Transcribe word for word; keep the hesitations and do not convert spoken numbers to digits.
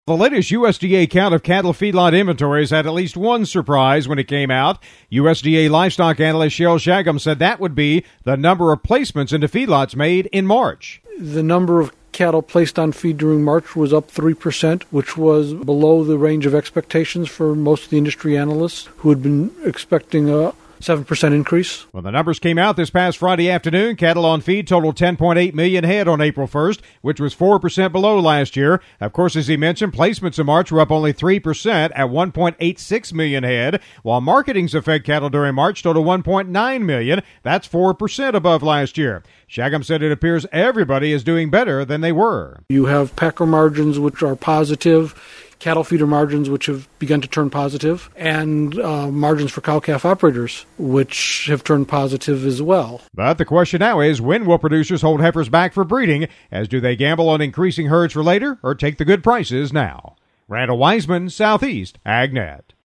The latest U S D A count of cattle feedlot inventories had at least one surprise when it came out. U S D A livestock analyst Shell Shagam said that would be the number of placements into feedlots made in March. The number of cattle placed on feed during March was up three percent, which was below the range of expectations for most of the industry analysts who had been expecting a seven percent increase. When the numbers came out this past Friday afternoon, cattle on feed totaled ten point eight million head on April first, which was four percent below last year. Of course, as he mentioned, placements in March were up only three percent at one point eight six million head, while marketings of fed cattle during March totaled one point nine million. That's four percent above last year. Shagam said it appears everybody is doing better than they were. You have packer margins, which are positive, cattle feeder margins, which have begun to turn positive, and uh, margins for cow-calf operators, which have turned positive as well. But the question now is, when will producers hold heifers back for breeding? As do they gamble on increasing herds for later or take the good prices now? Randall Wiseman, Southeast AgNet.